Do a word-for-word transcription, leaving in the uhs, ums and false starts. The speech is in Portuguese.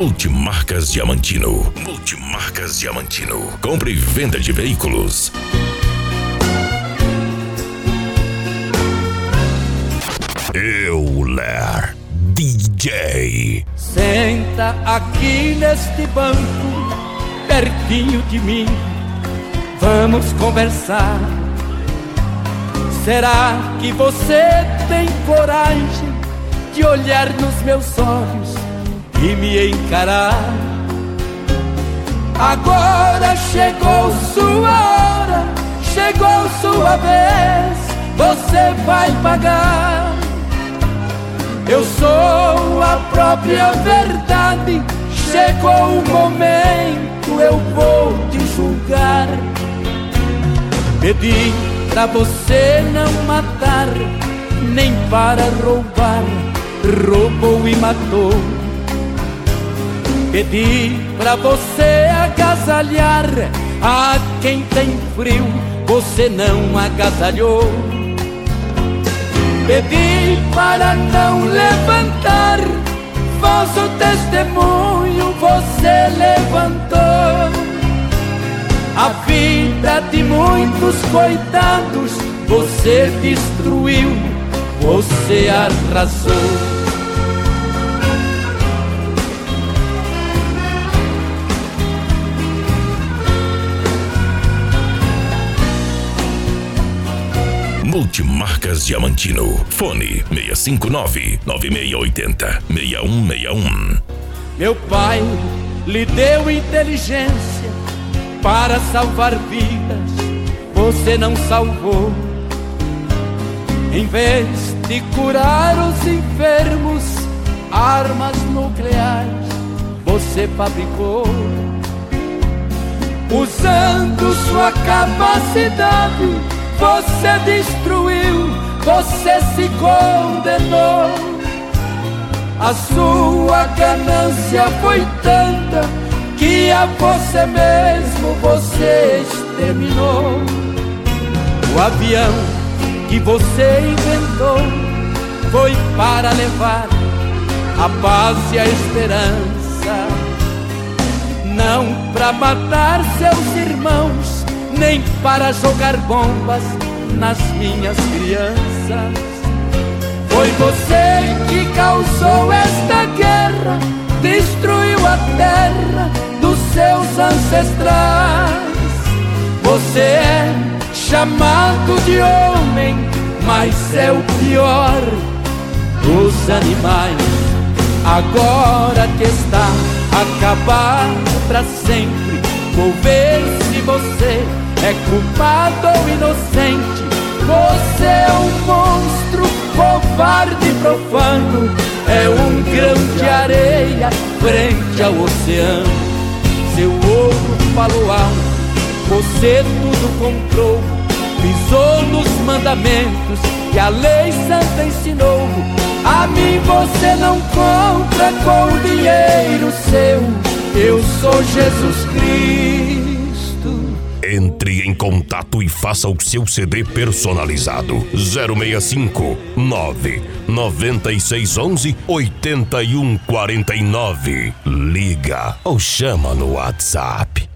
Multimarcas Diamantino. Multimarcas Diamantino. Compra e venda de veículos. Euler D J. Senta aqui neste banco, pertinho de mim. Vamos conversar. Será que você tem coragem de olhar nos meus olhos e me encarar? Agora chegou sua hora, chegou sua vez, você vai pagar. Eu sou a própria verdade, chegou o momento, eu vou te julgar. Pedi pra você não matar, nem para roubar, roubou e matou. Pedi pra você agasalhar a quem tem frio, você não agasalhou. Pedi para não levantar falso testemunho, você levantou. A vida de muitos coitados você destruiu, você arrasou. Multimarcas Diamantino. Fone seis cinco nove, nove seis oito zero, seis um seis um. Meu pai lhe deu inteligência para salvar vidas, você não salvou. Em vez de curar os enfermos, armas nucleares você fabricou. Usando sua capacidade, você destruiu, você se condenou. A sua ganância foi tanta que a você mesmo você exterminou. O avião que você inventou foi para levar a paz e a esperança, não para matar seus irmãos, nem para jogar bombas nas minhas crianças. Foi você que causou esta guerra, destruiu a terra dos seus ancestrais. Você é chamado de homem, mas é o pior dos animais. Agora que está acabado pra sempre, vou ver se você é culpado ou inocente. Você é um monstro, covarde e profano, é um grão de areia frente ao oceano. Seu ouro falou alto, você tudo comprou, pisou nos mandamentos que a lei santa ensinou. A mim você não compra com o dinheiro seu, eu sou Jesus Cristo. Entre em contato e faça o seu C D personalizado. zero seis cinco, nove nove seis um um, oito um quatro nove. Liga ou chama no WhatsApp.